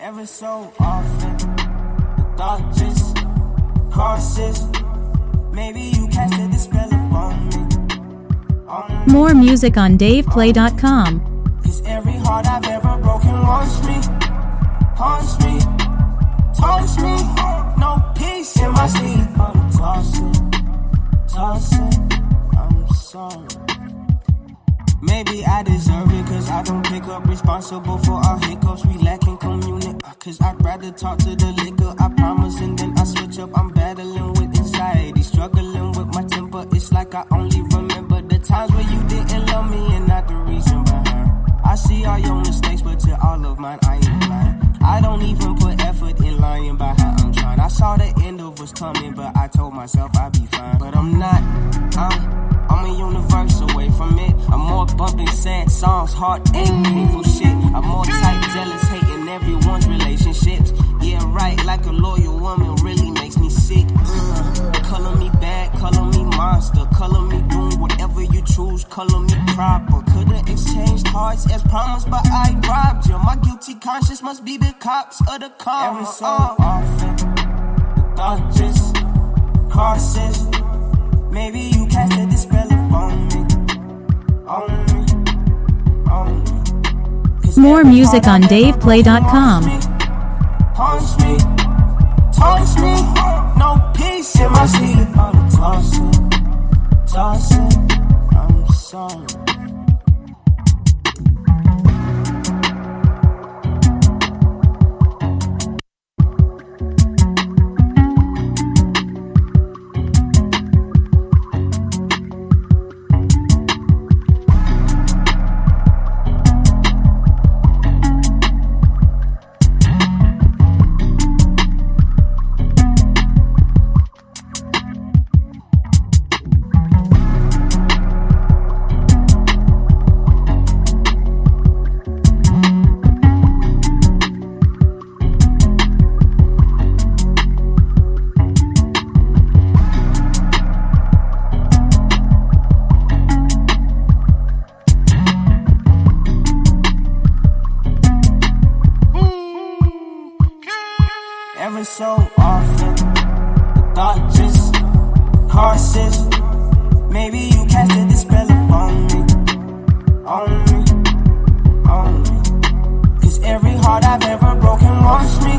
Every so often, the thought just crosses. Maybe you casted the spell upon me. More music on DavePlay.com. Cause every heart I've ever broken haunts me, taunts me. No peace in my sleep. I'm tossing, I'm sorry. Maybe I deserve it, cause I don't pick up responsible for our hiccups. We lacking community, cause I'd rather talk to the liquor. I promise, and then I switch up. I'm battling with anxiety, struggling with my temper. It's like I only remember the times where you didn't love me and not the reason behind. I see all your mistakes, but to all of mine, I ain't blind. I don't even put effort in lying by how I'm trying. I saw the end of what's coming, but I told myself I'd be fine. But I'm not, I'm a universe away from it. I'm more bumping sad songs, heartache, painful shit. I'm more tight, jealous, hating everyone's relationships. Yeah, right, like a loyal woman really makes me sick. Color me bad, color me monster, color me doing whatever you choose, color me proper. Could've exchanged hearts as promised, but I robbed you. My guilty conscience must be the cops of the karma. Every so often, the thought just crosses. Maybe you casted the spell upon me. More music on DavePlay.com. Haunts me, taunts me. No peace in my sleep. I'm tossing, I'm sorry. Every so often, the thought just crosses. Maybe you casted the spell upon me, Cause every heart I've ever broken haunts me,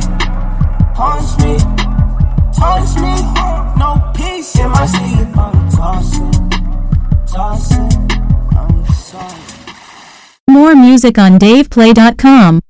taunts me. No peace in my sleep. I'm tossing, I'm sorry. More music on DavePlay.com.